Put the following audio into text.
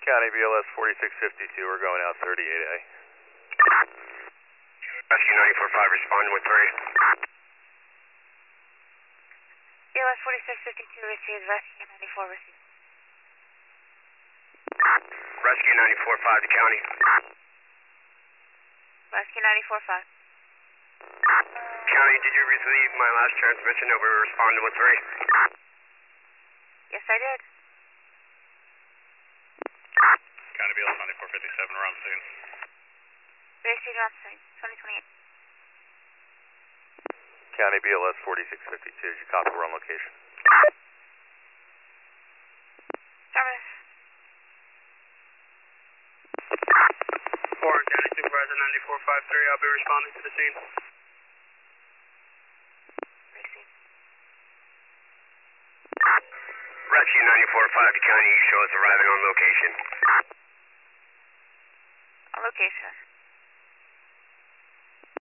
County BLS 4652, we're going out 38A. Rescue 94-5, responding with 3. BLS 4652 received, Rescue 94 received. Rescue 94-5 to County. Rescue 94-5. County, did you receive my last transmission over responding with 3? Yes, I did. County BLS 9457, we're on the scene. Received on site, 2028. County BLS 4652, did you copy? We're on location. Service. Warren County Supervisor 9453, I'll be responding to the scene. Received. Rescue 94-5 to County, you show us arriving on location. On location.